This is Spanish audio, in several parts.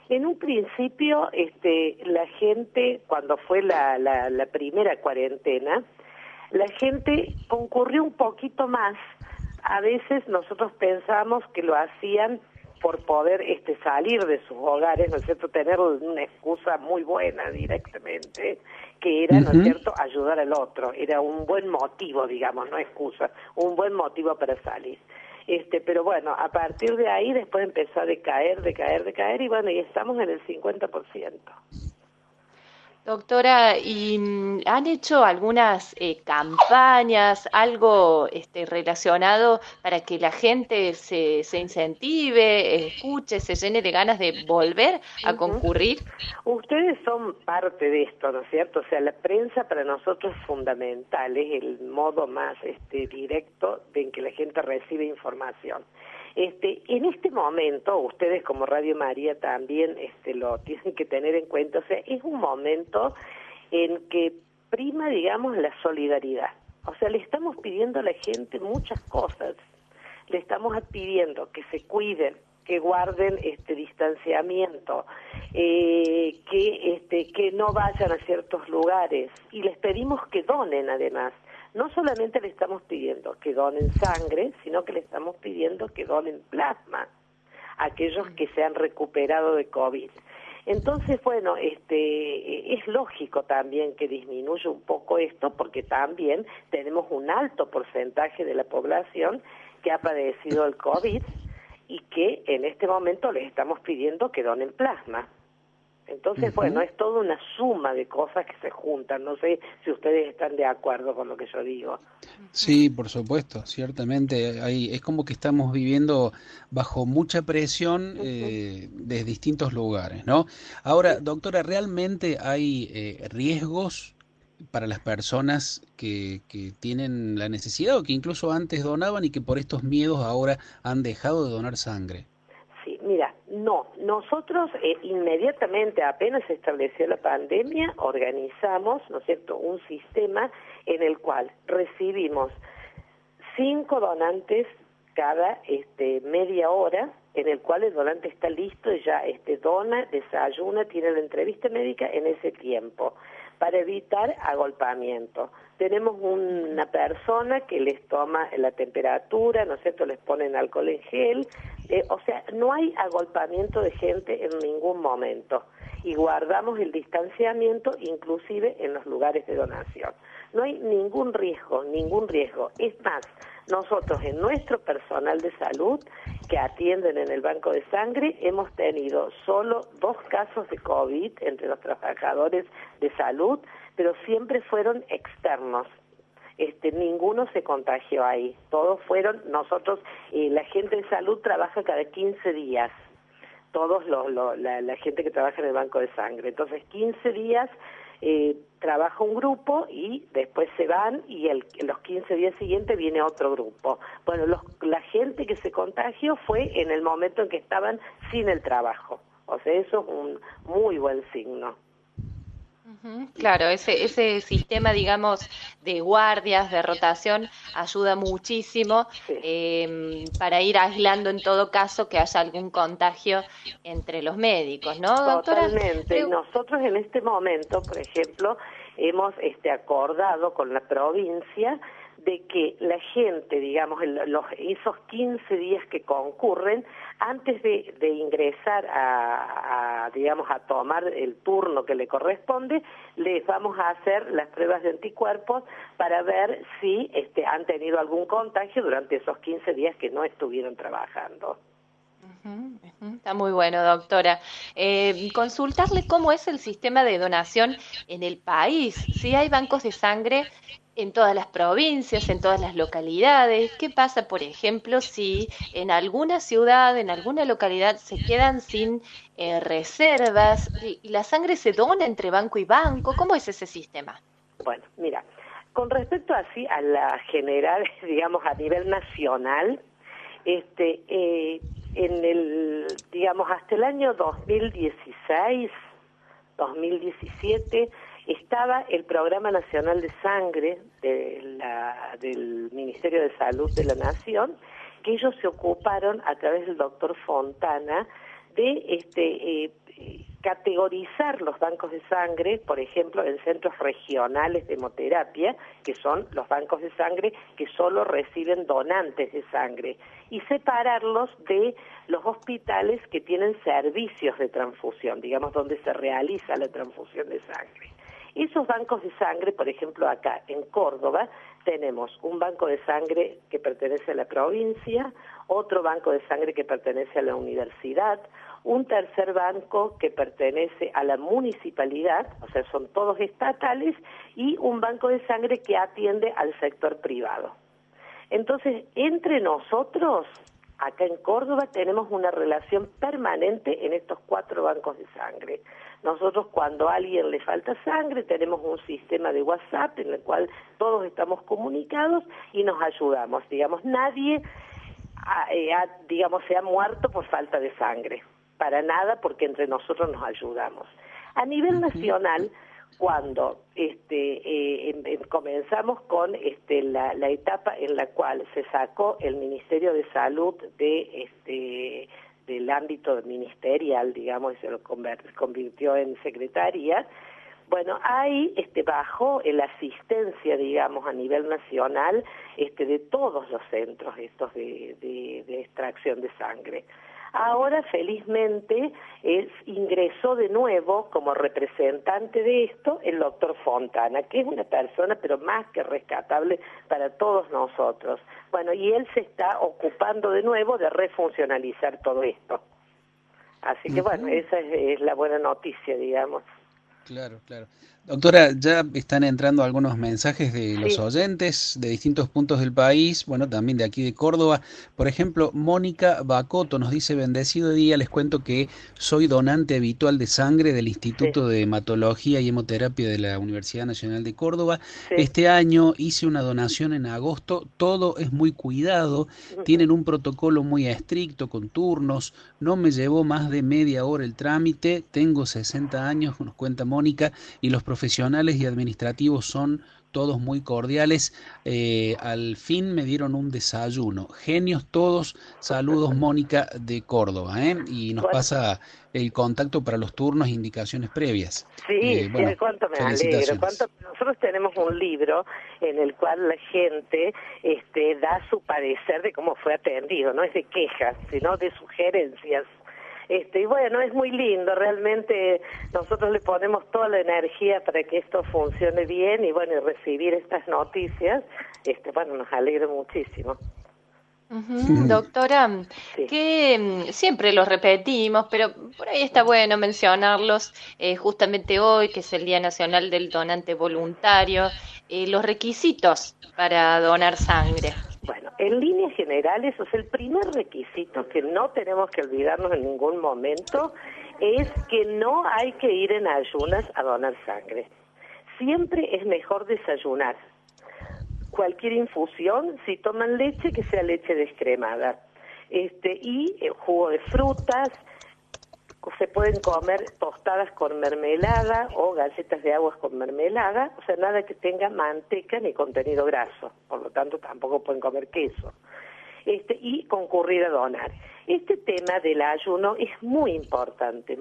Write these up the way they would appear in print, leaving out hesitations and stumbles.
En un principio, la gente, cuando fue la primera cuarentena, la gente concurrió un poquito más. A veces nosotros pensamos que lo hacían por poder salir de sus hogares, ¿no es cierto?, tener una excusa muy buena directamente, que era, ¿no es cierto?, ayudar al otro. Era un buen motivo, digamos, no excusa, un buen motivo para salir. Pero bueno, a partir de ahí después empezó a decaer, y bueno, y estamos en el 50%. Doctora, ¿y han hecho algunas campañas, algo relacionado para que la gente se incentive, escuche, se llene de ganas de volver a Ujú. concurrir? Ustedes son parte de esto, ¿no es cierto? O sea, la prensa para nosotros es fundamental, es el modo más directo en que la gente recibe información. En este momento, ustedes como Radio María también lo tienen que tener en cuenta, o sea, es un momento en que prima, digamos, la solidaridad. O sea, le estamos pidiendo a la gente muchas cosas. Le estamos pidiendo que se cuiden, que guarden distanciamiento, que no vayan a ciertos lugares, y les pedimos que donen además. No solamente le estamos pidiendo que donen sangre, sino que le estamos pidiendo que donen plasma a aquellos que se han recuperado de COVID. Entonces, bueno, es lógico también que disminuya un poco esto, porque también tenemos un alto porcentaje de la población que ha padecido el COVID y que en este momento les estamos pidiendo que donen plasma. Entonces, bueno, es toda una suma de cosas que se juntan. No sé si ustedes están de acuerdo con lo que yo digo. Sí, por supuesto, ciertamente. Es como que estamos viviendo bajo mucha presión de distintos lugares, ¿no? Ahora, doctora, ¿realmente hay riesgos para las personas que tienen la necesidad o que incluso antes donaban y que por estos miedos ahora han dejado de donar sangre? Sí, mira, no, nosotros inmediatamente, apenas se estableció la pandemia, organizamos, ¿no es cierto?, un sistema en el cual recibimos 5 donantes cada media hora, en el cual el donante está listo y ya dona, desayuna, tiene la entrevista médica en ese tiempo, para evitar agolpamiento. Tenemos una persona que les toma la temperatura, ¿no es cierto?, les ponen alcohol en gel, o sea, no hay agolpamiento de gente en ningún momento, y guardamos el distanciamiento inclusive en los lugares de donación. No hay ningún riesgo, ningún riesgo. Es más, nosotros en nuestro personal de salud que atienden en el banco de sangre hemos tenido solo 2 casos de COVID entre los trabajadores de salud, pero siempre fueron externos. Ninguno se contagió ahí. Todos fueron nosotros, la gente de salud trabaja cada 15 días. Todos la gente que trabaja en el banco de sangre. Entonces, 15 días trabaja un grupo y después se van y los 15 días siguientes viene otro grupo. Bueno, la gente que se contagió fue en el momento en que estaban sin el trabajo. O sea, eso es un muy buen signo. Claro, ese sistema, digamos, de guardias, de rotación, ayuda muchísimo para ir aislando en todo caso que haya algún contagio entre los médicos, ¿no, doctora? Totalmente. Y nosotros en este momento, por ejemplo, hemos acordado con la provincia de que la gente, digamos, esos 15 días que concurren, antes de ingresar digamos, a tomar el turno que le corresponde, les vamos a hacer las pruebas de anticuerpos para ver si han tenido algún contagio durante esos 15 días que no estuvieron trabajando. Está muy bueno, doctora. Consultarle cómo es el sistema de donación en el país. Si hay bancos de sangre en todas las provincias, en todas las localidades. ¿Qué pasa, por ejemplo, si en alguna ciudad, en alguna localidad se quedan sin reservas y la sangre se dona entre banco y banco? ¿Cómo es ese sistema? Bueno, mira, con respecto así a la general, digamos, a nivel nacional, digamos, hasta el año 2016, 2017, estaba el Programa Nacional de Sangre del Ministerio de Salud de la Nación, que ellos se ocuparon a través del doctor Fontana de categorizar los bancos de sangre, por ejemplo, en centros regionales de hemoterapia, que son los bancos de sangre que solo reciben donantes de sangre, y separarlos de los hospitales que tienen servicios de transfusión, digamos, donde se realiza la transfusión de sangre. Esos bancos de sangre, por ejemplo, acá en Córdoba, tenemos un banco de sangre que pertenece a la provincia, otro banco de sangre que pertenece a la universidad, un tercer banco que pertenece a la municipalidad, o sea, son todos estatales, y un banco de sangre que atiende al sector privado. Entonces, entre nosotros, acá en Córdoba, tenemos una relación permanente en estos 4 bancos de sangre. Nosotros, cuando a alguien le falta sangre, tenemos un sistema de WhatsApp en el cual todos estamos comunicados y nos ayudamos. Digamos, nadie se ha muerto por falta de sangre. Para nada, porque entre nosotros nos ayudamos. A nivel nacional, cuando comenzamos con la etapa en la cual se sacó el Ministerio de Salud del ámbito ministerial, digamos, y se lo convirtió en secretaría, bueno, ahí bajó la asistencia, digamos, a nivel nacional de todos los centros estos de extracción de sangre. Ahora, felizmente, ingresó de nuevo como representante de esto el doctor Fontana, que es una persona, pero más que rescatable para todos nosotros. Bueno, y él se está ocupando de nuevo de refuncionalizar todo esto. Así que, bueno, esa es la buena noticia, digamos. Claro, claro. Doctora, ya están entrando algunos mensajes de los oyentes de distintos puntos del país, bueno, también de aquí de Córdoba. Por ejemplo, Mónica Bacoto nos dice: bendecido día, les cuento que soy donante habitual de sangre del Instituto de Hematología y Hemoterapia de la Universidad Nacional de Córdoba. Este año hice una donación en agosto, todo es muy cuidado, tienen un protocolo muy estricto con turnos, no me llevó más de media hora el trámite, tengo 60 años, nos cuenta Mónica, y los profesionales y administrativos son todos muy cordiales. Al fin me dieron un desayuno. Genios todos. Saludos, Mónica de Córdoba. Y nos pasa el contacto para los turnos e indicaciones previas. Sí, cuánto me alegro. Nosotros tenemos un libro en el cual la gente da su parecer de cómo fue atendido. No es de quejas, sino de sugerencias. Y bueno, es muy lindo, realmente nosotros le ponemos toda la energía para que esto funcione bien y bueno, y recibir estas noticias, bueno, nos alegra muchísimo. Doctora, que siempre los repetimos, pero por ahí está bueno mencionarlos, justamente hoy, que es el Día Nacional del Donante Voluntario, los requisitos para donar sangre. Bueno, en líneas generales, el primer requisito que no tenemos que olvidarnos en ningún momento es que no hay que ir en ayunas a donar sangre. Siempre es mejor desayunar. Cualquier infusión, si toman leche, que sea leche descremada. Y jugo de frutas, se pueden comer tostadas con mermelada o galletas de aguas con mermelada, o sea, nada que tenga manteca ni contenido graso, por lo tanto tampoco pueden comer queso. Y concurrir a donar. Este tema del ayuno es muy importante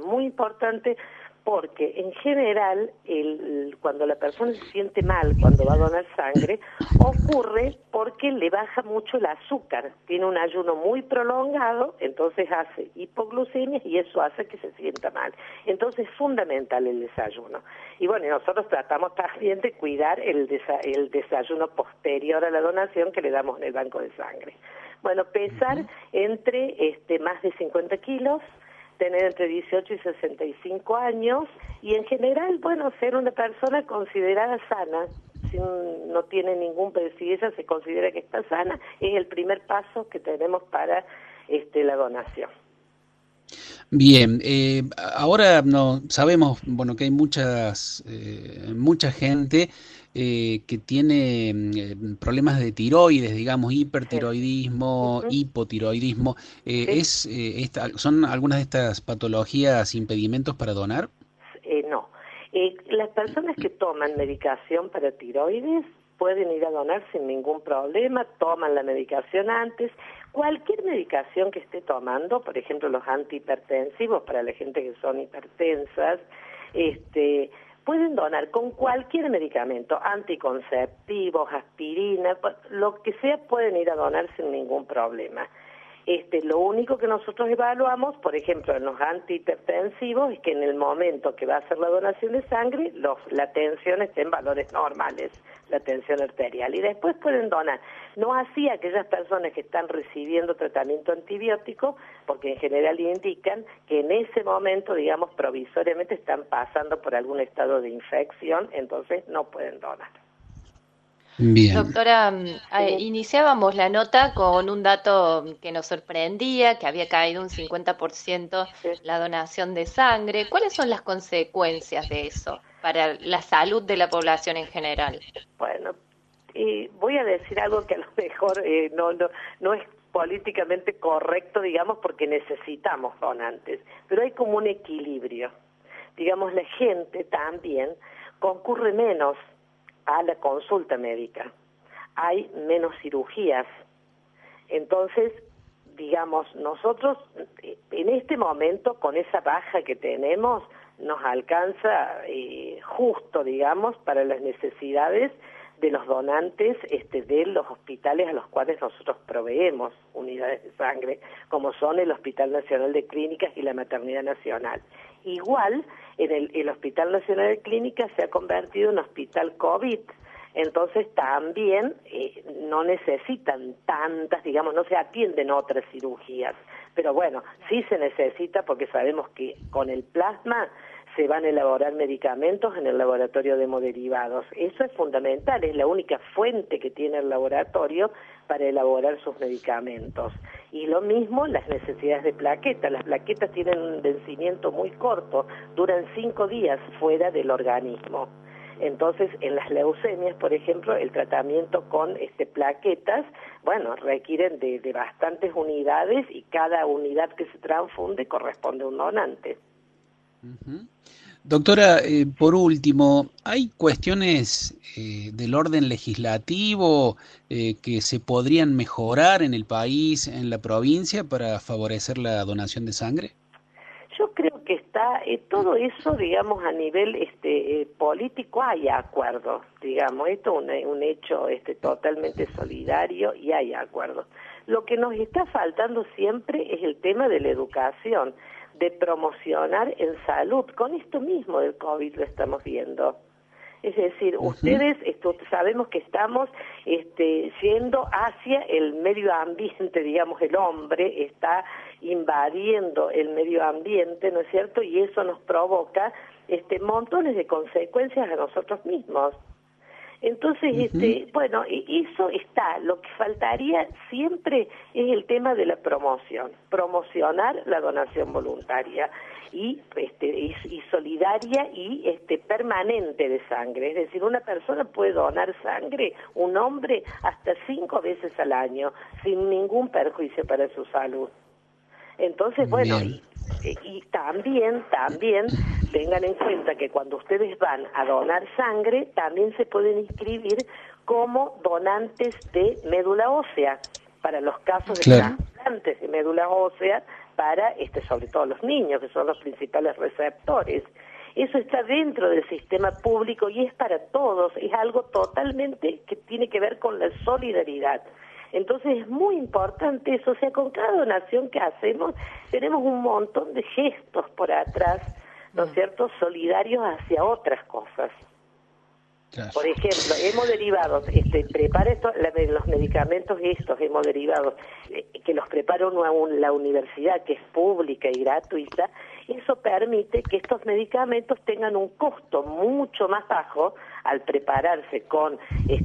porque en general cuando la persona se siente mal cuando va a donar sangre, ocurre porque le baja mucho el azúcar, tiene un ayuno muy prolongado, entonces hace hipoglucemia y eso hace que se sienta mal. Entonces es fundamental el desayuno. Y bueno, nosotros tratamos también de cuidar el desayuno posterior a la donación que le damos en el banco de sangre. Bueno, pesar entre más de 50 kilos, tener entre 18 y 65 años y en general, bueno, ser una persona considerada sana, si no tiene ningún si ella se considera que está sana, es el primer paso que tenemos para la donación. Bien, ahora no sabemos, bueno, que hay mucha gente que tiene problemas de tiroides, digamos, hipertiroidismo, hipotiroidismo. ¿Son algunas de estas patologías impedimentos para donar? No. Las personas que toman medicación para tiroides pueden ir a donar sin ningún problema, toman la medicación antes. Cualquier medicación que esté tomando, por ejemplo los antihipertensivos para la gente que son hipertensas, pueden donar con cualquier medicamento, anticonceptivos, aspirina, lo que sea, pueden ir a donar sin ningún problema. Lo único que nosotros evaluamos, por ejemplo, en los antihipertensivos, es que en el momento que va a hacer la donación de sangre, la tensión esté en valores normales, la tensión arterial, y después pueden donar. No así aquellas personas que están recibiendo tratamiento antibiótico, porque en general indican que en ese momento, digamos, provisoriamente están pasando por algún estado de infección, entonces no pueden donar. Bien. Doctora, iniciábamos la nota con un dato que nos sorprendía, que había caído un 50% la donación de sangre. ¿Cuáles son las consecuencias de eso para la salud de la población en general? Bueno, voy a decir algo que a lo mejor no es políticamente correcto, digamos, porque necesitamos donantes, pero hay como un equilibrio. Digamos, la gente también concurre menos a la consulta médica, hay menos cirugías. Entonces, digamos, nosotros en este momento, con esa baja que tenemos, nos alcanza justo, digamos, para las necesidades de los donantes de los hospitales a los cuales nosotros proveemos unidades de sangre, como son el Hospital Nacional de Clínicas y la Maternidad Nacional. Igual, el Hospital Nacional de Clínicas se ha convertido en hospital COVID, entonces también no necesitan tantas, digamos, no se atienden otras cirugías, pero bueno, sí se necesita porque sabemos que con el plasma se van a elaborar medicamentos en el laboratorio de hemoderivados. Eso es fundamental, es la única fuente que tiene el laboratorio para elaborar sus medicamentos. Y lo mismo las necesidades de plaquetas. Las plaquetas tienen un vencimiento muy corto, duran 5 días fuera del organismo. Entonces, en las leucemias, por ejemplo, el tratamiento con plaquetas, bueno, requieren de bastantes unidades y cada unidad que se transfunde corresponde a un donante. Uh-huh. Doctora, por último, ¿hay cuestiones del orden legislativo que se podrían mejorar en el país, en la provincia, para favorecer la donación de sangre? Yo creo que está todo eso, digamos, a nivel político hay acuerdo, digamos, esto es un hecho totalmente solidario y hay acuerdo. Lo que nos está faltando siempre es el tema de la educación, de promocionar en salud. Con esto mismo del COVID lo estamos viendo. Es decir, ustedes sabemos que estamos yendo hacia el medio ambiente, digamos, el hombre está invadiendo el medio ambiente, ¿no es cierto? Y eso nos provoca montones de consecuencias a nosotros mismos. Entonces, bueno, eso está. Lo que faltaría siempre es el tema de la promoción, promocionar la donación voluntaria y solidaria y permanente de sangre. Es decir, una persona puede donar sangre, un hombre, hasta 5 veces al año, sin ningún perjuicio para su salud. Entonces, bueno, y también tengan en cuenta que cuando ustedes van a donar sangre, también se pueden inscribir como donantes de médula ósea, para los casos de trasplantes de médula ósea, para sobre todo los niños, que son los principales receptores. Eso está dentro del sistema público y es para todos, es algo totalmente que tiene que ver con la solidaridad. Entonces es muy importante eso, o sea, con cada donación que hacemos tenemos un montón de gestos por atrás, ¿no es cierto?, solidarios hacia otras cosas. Claro. Por ejemplo, hemoderivados, prepara los medicamentos estos hemoderivados, que los prepara la universidad, que es pública y gratuita. Eso permite que estos medicamentos tengan un costo mucho más bajo al prepararse con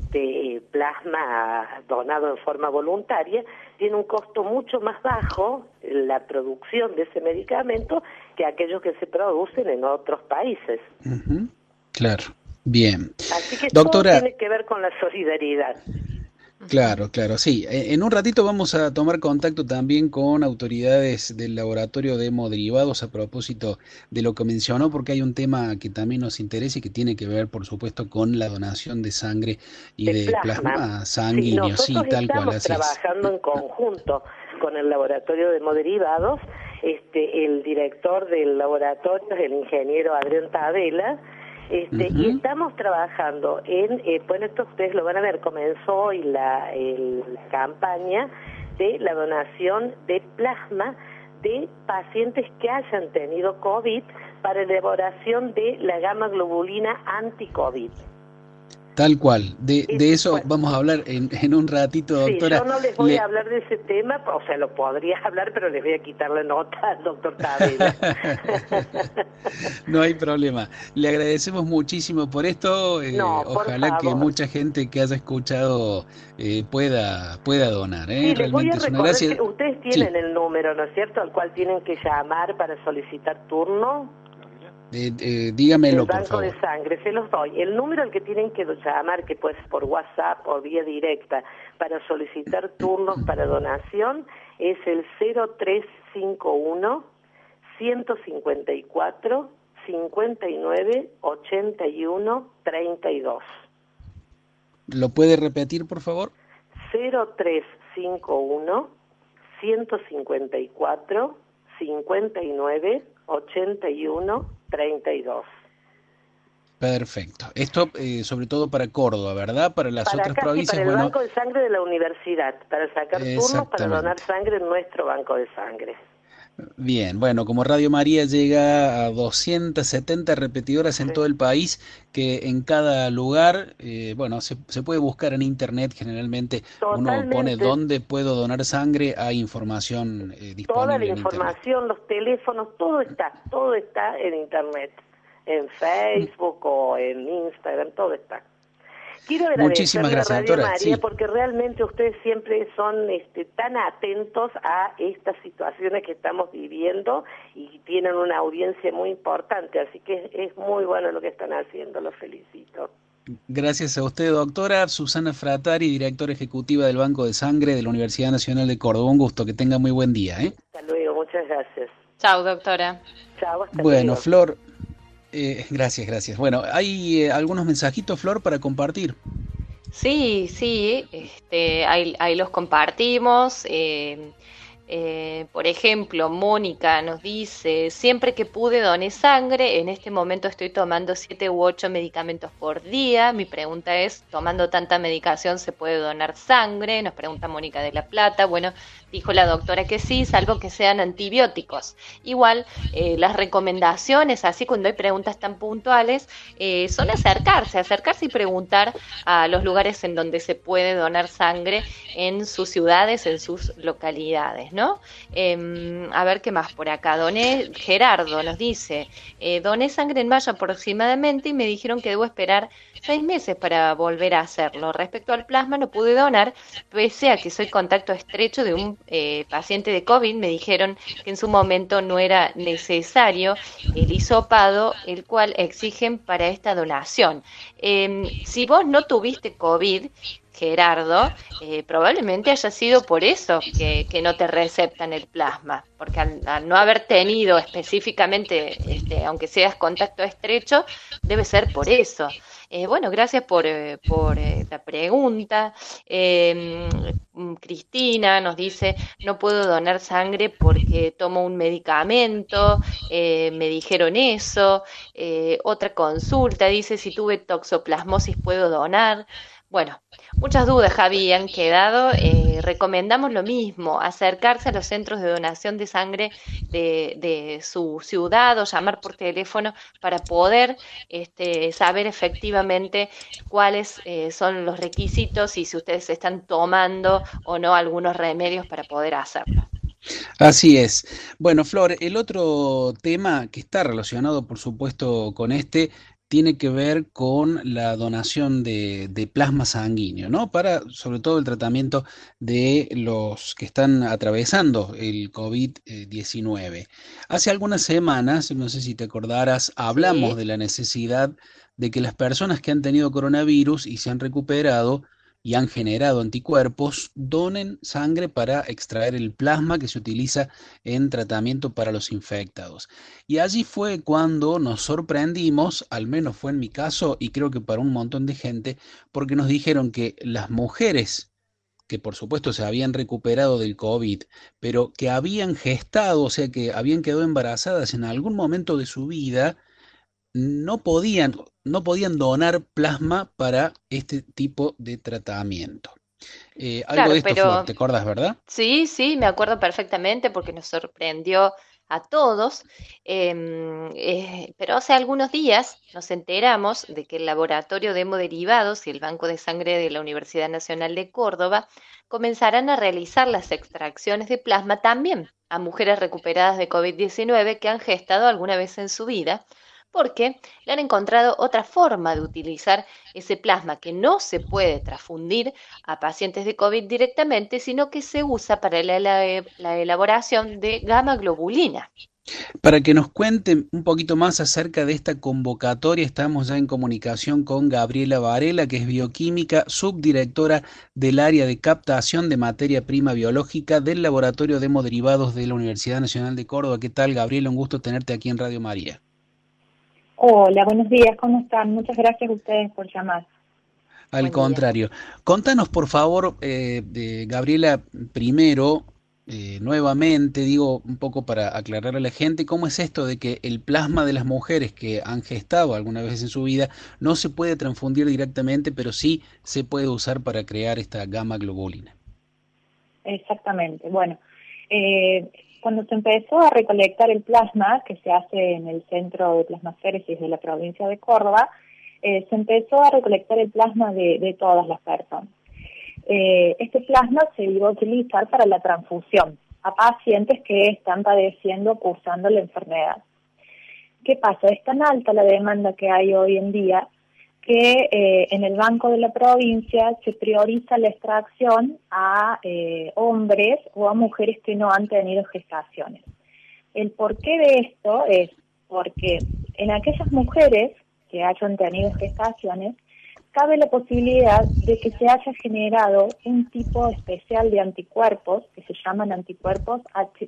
plasma donado en forma voluntaria. Tiene un costo mucho más bajo la producción de ese medicamento que aquellos que se producen en otros países. Claro. Bien. Así que doctora, todo tiene que ver con la solidaridad. Claro, claro, sí. En un ratito vamos a tomar contacto también con autoridades del laboratorio de hemoderivados a propósito de lo que mencionó, porque hay un tema que también nos interesa y que tiene que ver, por supuesto, con la donación de sangre y De de plasma. plasma Sí, sanguíneo. Sí, nosotros tal cual, estamos así es. trabajando en conjunto con el laboratorio de hemoderivados. El director del laboratorio es el ingeniero Adrián Tadela. Y Ujú. estamos trabajando bueno, esto ustedes lo van a ver, comenzó hoy la campaña de la donación de plasma de pacientes que hayan tenido COVID para elaboración de la gamma globulina anti-COVID. Tal cual. De eso Bueno, vamos a hablar en un ratito, sí, yo doctora. no les voy a Le, hablar de ese tema, o sea, lo podría hablar, pero les voy a quitar la nota al doctor Tadela. No hay problema. Le agradecemos muchísimo por esto. No, por Ojalá que favor. mucha gente que haya escuchado pueda donar, ¿eh? Sí, les voy a Realmente es una recordar gracia. que ustedes Sí, tienen el número, ¿no es cierto?, al cual tienen que llamar para solicitar turno del dígamelo, por banco de favor. sangre. Se los doy. El número al que tienen que llamar, que puede ser por WhatsApp o vía directa, para solicitar turnos para donación, es el 0351 154 59 81 32. ¿Lo puede repetir, por favor? 0351 154 59 81 32. Perfecto. Esto sobre todo para Córdoba, ¿verdad? Para las Para otras acá sí, para provincias, el bueno, banco de sangre de la universidad, para sacar turnos para donar exactamente. sangre en nuestro banco de sangre. Bien, bueno, como Radio María llega a 270 repetidoras en Sí. todo el país, que en cada lugar, bueno, se puede buscar en internet, generalmente uno pone Totalmente, dónde puedo donar sangre, hay información toda la disponible en internet. información, los teléfonos, todo está en internet, en Facebook o en Instagram, todo está. Quiero Muchísimas agradecerle a gracias, Radio doctora. María Sí, porque realmente ustedes siempre son tan atentos a estas situaciones que estamos viviendo y tienen una audiencia muy importante, así que es muy bueno lo que están haciendo, los felicito. gracias a usted, doctora. Susana Fratari, directora ejecutiva del Banco de Sangre de la Universidad Nacional de Córdoba. Un gusto, que tenga muy buen día, ¿eh? Hasta luego, muchas gracias. Chao, doctora. Chao, hasta Bueno, luego. Flor, gracias, gracias. Bueno, hay algunos mensajitos, Flor, para compartir. Sí, sí, ahí los compartimos. Por ejemplo, Mónica nos dice, siempre que pude doné sangre, en este momento estoy tomando 7 u 8 medicamentos por día. Mi pregunta es, ¿tomando tanta medicación se puede donar sangre? Nos pregunta Mónica de la Plata. Bueno, dijo la doctora que sí, salvo que sean antibióticos. Igual, las recomendaciones, así cuando hay preguntas tan puntuales, son acercarse y preguntar a los lugares en donde se puede donar sangre en sus ciudades, en sus localidades, ¿no? A ver qué más por acá. Gerardo nos dice, doné sangre en mayo aproximadamente y me dijeron que debo esperar 6 meses para volver a hacerlo. Respecto al plasma, no pude donar, pese a que soy contacto estrecho de un paciente de COVID. Me dijeron que en su momento no era necesario el hisopado, el cual exigen para esta donación. Si vos no tuviste COVID, Gerardo, probablemente haya sido por eso que no te receptan el plasma, porque al no haber tenido específicamente, aunque seas contacto estrecho, debe ser por eso. Bueno, gracias por la pregunta. Cristina nos dice, no puedo donar sangre porque tomo un medicamento, me dijeron eso. Otra consulta dice, si tuve toxoplasmosis, ¿puedo donar? Bueno, muchas dudas, Javi, han quedado. Recomendamos lo mismo, acercarse a los centros de donación de sangre de su ciudad o llamar por teléfono para poder saber efectivamente cuáles son los requisitos y si ustedes están tomando o no algunos remedios para poder hacerlo. Así es. Bueno, Flor, el otro tema que está relacionado, por supuesto, con este, tiene que ver con la donación de plasma sanguíneo, ¿no? Para, sobre todo, el tratamiento de los que están atravesando el COVID-19. Hace algunas semanas, no sé si te acordarás, hablamos Sí, de la necesidad de que las personas que han tenido coronavirus y se han recuperado, y han generado anticuerpos, donen sangre para extraer el plasma que se utiliza en tratamiento para los infectados. Y allí fue cuando nos sorprendimos, al menos fue en mi caso y creo que para un montón de gente, porque nos dijeron que las mujeres que por supuesto se habían recuperado del COVID, pero que habían gestado, o sea, que habían quedado embarazadas en algún momento de su vida, no podían, no podían donar plasma para este tipo de tratamiento. Algo Claro, de esto, Flor, pero ¿te acordás, verdad? sí, sí, me acuerdo perfectamente porque nos sorprendió a todos. Pero hace algunos días nos enteramos de que el Laboratorio de Hemoderivados y el Banco de Sangre de la Universidad Nacional de Córdoba comenzarán a realizar las extracciones de plasma también a mujeres recuperadas de COVID-19 que han gestado alguna vez en su vida, porque le han encontrado otra forma de utilizar ese plasma que no se puede transfundir a pacientes de COVID directamente, sino que se usa para la elaboración de gamma globulina. Para que nos cuente un poquito más acerca de esta convocatoria, estamos ya en comunicación con Gabriela Varela, que es bioquímica, subdirectora del área de captación de materia prima biológica del Laboratorio de Hemoderivados de la Universidad Nacional de Córdoba. ¿Qué tal, Gabriela? Un gusto tenerte aquí en Radio María. Hola, buenos días, ¿cómo están? Muchas gracias a ustedes por llamar. Al Buen día. contrario. Contanos, por favor, Gabriela, primero, nuevamente, digo, un poco para aclarar a la gente, ¿cómo es esto de que el plasma de las mujeres que han gestado alguna vez en su vida no se puede transfundir directamente, pero sí se puede usar para crear esta gamma globulina? Exactamente. Bueno, cuando se empezó a recolectar el plasma, que se hace en el Centro de Plasmaféresis de la provincia de Córdoba, se empezó a recolectar el plasma de todas las personas. Este plasma se iba a utilizar para la transfusión a pacientes que están padeciendo, cursando la enfermedad. ¿Qué pasa? Es tan alta la demanda que hay hoy en día que en el Banco de la Provincia se prioriza la extracción a hombres o a mujeres que no han tenido gestaciones. El porqué de esto es porque en aquellas mujeres que hayan tenido gestaciones, cabe la posibilidad de que se haya generado un tipo especial de anticuerpos que se llaman anticuerpos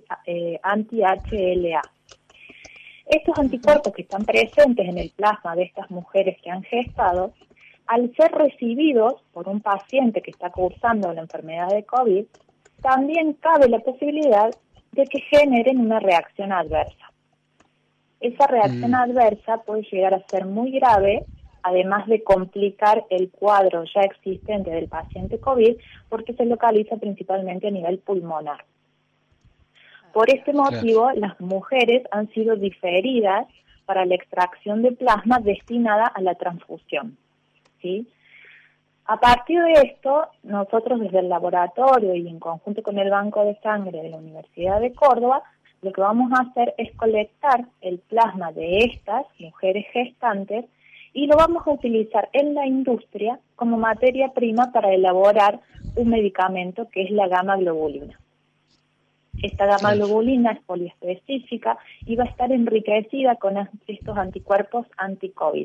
anti-HLA. Estos anticuerpos que están presentes en el plasma de estas mujeres que han gestado, al ser recibidos por un paciente que está cursando la enfermedad de COVID, también cabe la posibilidad de que generen una reacción adversa. Esa reacción adversa puede llegar a ser muy grave, además de complicar el cuadro ya existente del paciente COVID, porque se localiza principalmente a nivel pulmonar. Por este motivo, las mujeres han sido diferidas para la extracción de plasma destinada a la transfusión, ¿sí? A partir de esto, nosotros desde el laboratorio y en conjunto con el Banco de Sangre de la Universidad de Córdoba, lo que vamos a hacer es colectar el plasma de estas mujeres gestantes y lo vamos a utilizar en la industria como materia prima para elaborar un medicamento que es la gamma globulina. Esta gamma globulina es poliespecífica y va a estar enriquecida con estos anticuerpos anti-COVID.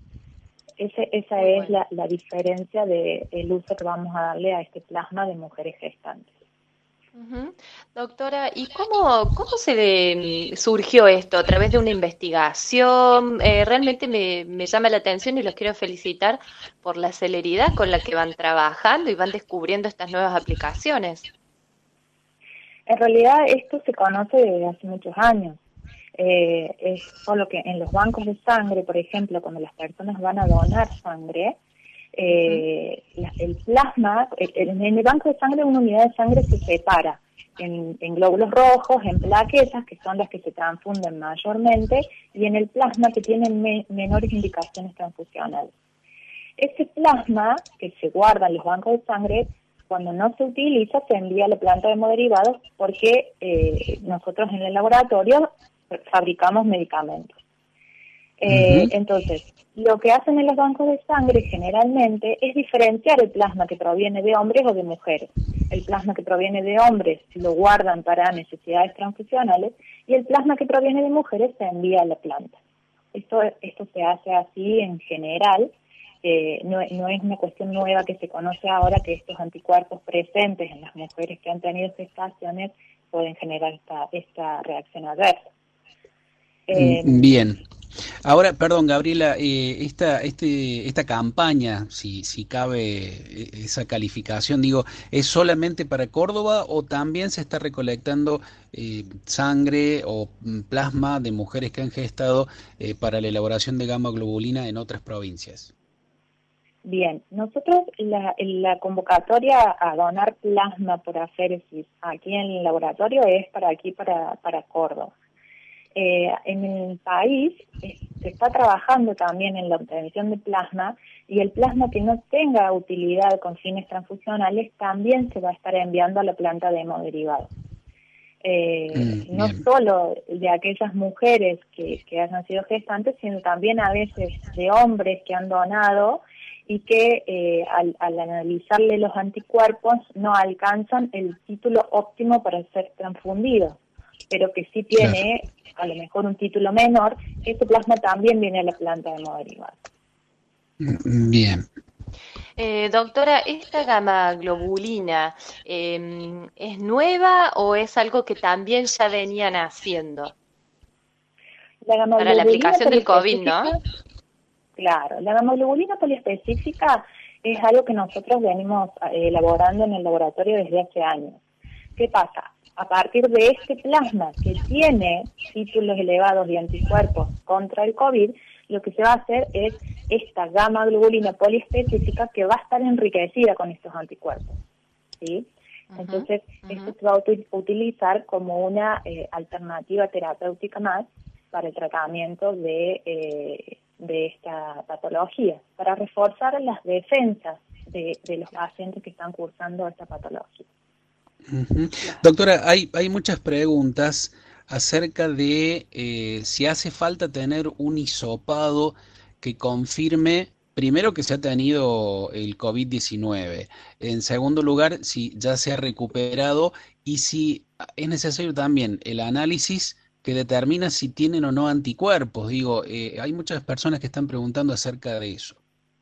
Esa es la diferencia del uso que vamos a darle a este plasma de mujeres gestantes. Doctora, ¿y cómo se le surgió esto? ¿A través de una investigación? Realmente me llama la atención y los quiero felicitar por la celeridad con la que van trabajando y van descubriendo estas nuevas aplicaciones. En realidad esto se conoce desde hace muchos años. Es solo que en los bancos de sangre, por ejemplo, cuando las personas van a donar sangre, el plasma, en el banco de sangre una unidad de sangre se separa en glóbulos rojos, en plaquetas, que son las que se transfunden mayormente, y en el plasma que tienen menores indicaciones transfusionales. Ese plasma que se guarda en los bancos de sangre, cuando no se utiliza, se envía a la planta de hemoderivados porque nosotros en el laboratorio fabricamos medicamentos. Entonces, lo que hacen en los bancos de sangre generalmente es diferenciar el plasma que proviene de hombres o de mujeres. El plasma que proviene de hombres lo guardan para necesidades transfusionales y el plasma que proviene de mujeres se envía a la planta. Esto se hace así en general no es una cuestión nueva que se conoce ahora, que estos anticuerpos presentes en las mujeres que han tenido gestaciones pueden generar esta reacción adversa. Bien. Ahora, perdón, Gabriela, esta campaña, si cabe esa calificación, digo, ¿es solamente para Córdoba o también se está recolectando sangre o plasma de mujeres que han gestado para la elaboración de gamma globulina en otras provincias? Bien, nosotros la convocatoria a donar plasma por aféresis aquí en el laboratorio es para Córdoba. En el país se está trabajando también en la obtención de plasma, y el plasma que no tenga utilidad con fines transfusionales también se va a estar enviando a la planta de hemoderivados. No solo de aquellas mujeres que hayan sido gestantes, sino también a veces de hombres que han donado y que al analizarle los anticuerpos no alcanzan el título óptimo para ser transfundidos, pero que sí tiene a lo mejor un título menor. Ese plasma también viene a la planta de hemoderivados. Bien. Doctora, ¿esta gamma globulina es nueva o es algo que también ya venían haciendo? Para la aplicación del COVID, ¿no? Claro, la gamma globulina poliespecífica es algo que nosotros venimos elaborando en el laboratorio desde hace años. ¿Qué pasa? A partir de este plasma que tiene títulos elevados de anticuerpos contra el COVID, lo que se va a hacer es esta gamma globulina poliespecífica que va a estar enriquecida con estos anticuerpos, ¿sí? Entonces, esto se va a utilizar como una alternativa terapéutica más para el tratamiento de esta patología, para reforzar las defensas de los pacientes que están cursando esta patología. Doctora, hay muchas preguntas acerca de si hace falta tener un hisopado que confirme, primero, que se ha tenido el COVID-19, en segundo lugar, si ya se ha recuperado, y si es necesario también el análisis que determina si tienen o no anticuerpos. Digo, hay muchas personas que están preguntando acerca de eso.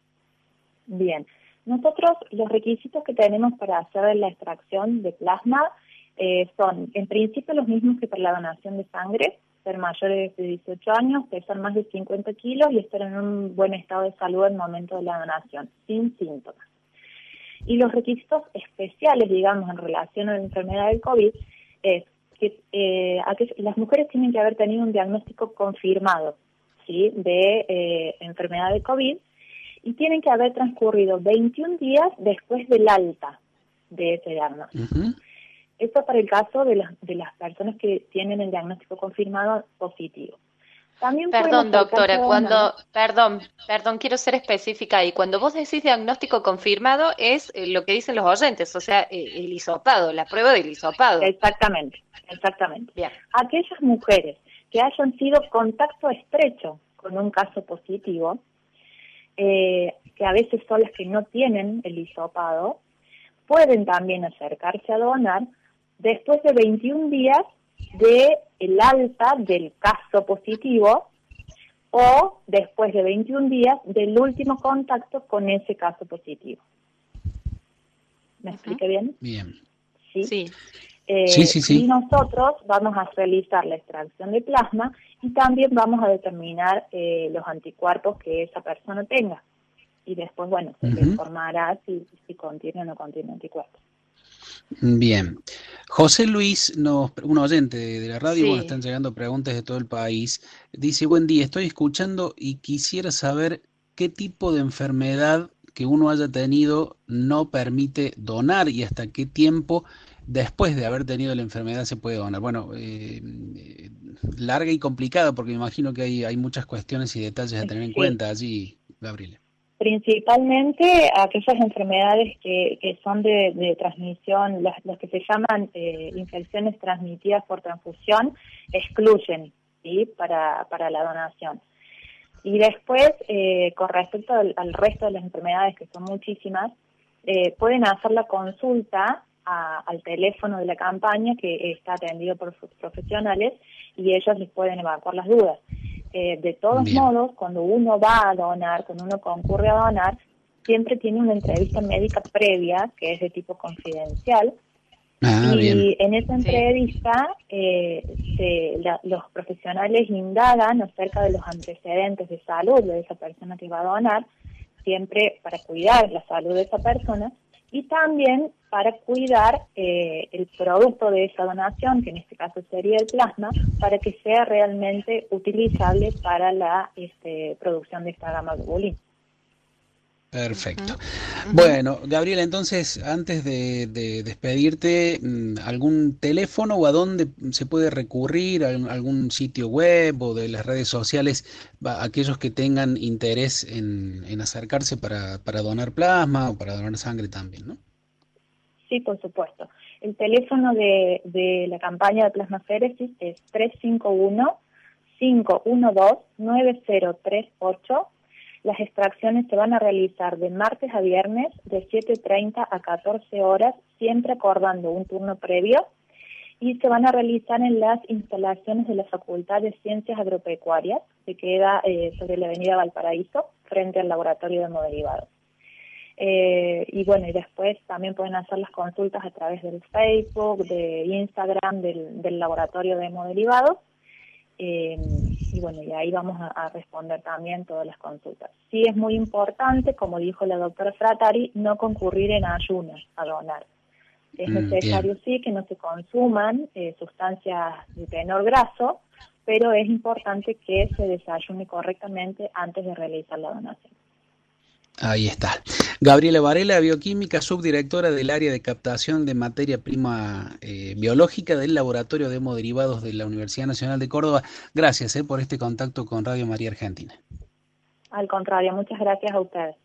Bien. Nosotros los requisitos que tenemos para hacer la extracción de plasma son en principio los mismos que para la donación de sangre: ser mayores de 18 años, pesar más de 50 kilos y estar en un buen estado de salud al momento de la donación, sin síntomas. Y los requisitos especiales, digamos, en relación a la enfermedad del COVID, es que las mujeres tienen que haber tenido un diagnóstico confirmado, ¿sí?, de enfermedad de COVID, y tienen que haber transcurrido 21 días después del alta de ese diagnóstico. Esto para el caso de las personas que tienen el diagnóstico confirmado positivo. También perdón, doctora, perdón, quiero ser específica ahí. Cuando vos decís diagnóstico confirmado es lo que dicen los oyentes, o sea, el hisopado, la prueba del hisopado. Exactamente. Bien. Aquellas mujeres que hayan sido contacto estrecho con un caso positivo, que a veces son las que no tienen el hisopado, pueden también acercarse a donar después de 21 días de el alta del caso positivo o después de 21 días del último contacto con ese caso positivo. ¿Me expliqué bien? Bien. Sí. Sí. Y nosotros vamos a realizar la extracción de plasma y también vamos a determinar los anticuerpos que esa persona tenga. Y después, bueno, se le informará si contiene o no contiene anticuerpos. Bien. José Luis, un oyente de la radio, Sí. Bueno, están llegando preguntas de todo el país. Dice: buen día, estoy escuchando y quisiera saber qué tipo de enfermedad que uno haya tenido no permite donar y hasta qué tiempo después de haber tenido la enfermedad se puede donar. Bueno, larga y complicada, porque me imagino que hay muchas cuestiones y detalles a tener en cuenta allí, Gabriela. Principalmente aquellas enfermedades que son de transmisión, las que se llaman infecciones transmitidas por transfusión, excluyen, ¿sí?, para la donación. Y después, con respecto al resto de las enfermedades, que son muchísimas, pueden hacer la consulta al teléfono de la campaña, que está atendido por sus profesionales, y ellos les pueden evacuar las dudas. De todos Bien. modos, cuando uno va a donar, cuando uno concurre a donar, siempre tiene una entrevista médica previa, que es de tipo confidencial, Ah, y bien. en esa Sí. entrevista los profesionales indagan acerca de los antecedentes de salud de esa persona que va a donar, siempre para cuidar la salud de esa persona y también para cuidar el producto de esa donación, que en este caso sería el plasma, para que sea realmente utilizable para la producción de esta gamma globulina. Perfecto. Ujú. Bueno, Gabriela, entonces, antes de despedirte, ¿algún teléfono o a dónde se puede recurrir? ¿Algún sitio web o de las redes sociales? Aquellos que tengan interés en acercarse para donar plasma o para donar sangre también, ¿no? Sí, por supuesto. El teléfono de la campaña de plasmaféresis es 351-512-9038. Las extracciones se van a realizar de martes a viernes de 7:30 a 14 horas, siempre acordando un turno previo, y se van a realizar en las instalaciones de la Facultad de Ciencias Agropecuarias, que queda sobre la avenida Valparaíso, frente al laboratorio de hemoderivados. Y bueno, y después también pueden hacer las consultas a través del Facebook, de Instagram, del laboratorio de hemoderivados. Y bueno, y ahí vamos a responder también todas las consultas. Sí es muy importante, como dijo la doctora Frattari, no concurrir en ayunas a donar. Es necesario Bien. sí que no se consuman sustancias de tenor graso, pero es importante que se desayune correctamente antes de realizar la donación. Ahí está. Gabriela Varela, bioquímica, subdirectora del área de captación de materia prima biológica del Laboratorio de Hemoderivados de la Universidad Nacional de Córdoba. Gracias por este contacto con Radio María Argentina. Al contrario, muchas gracias a ustedes.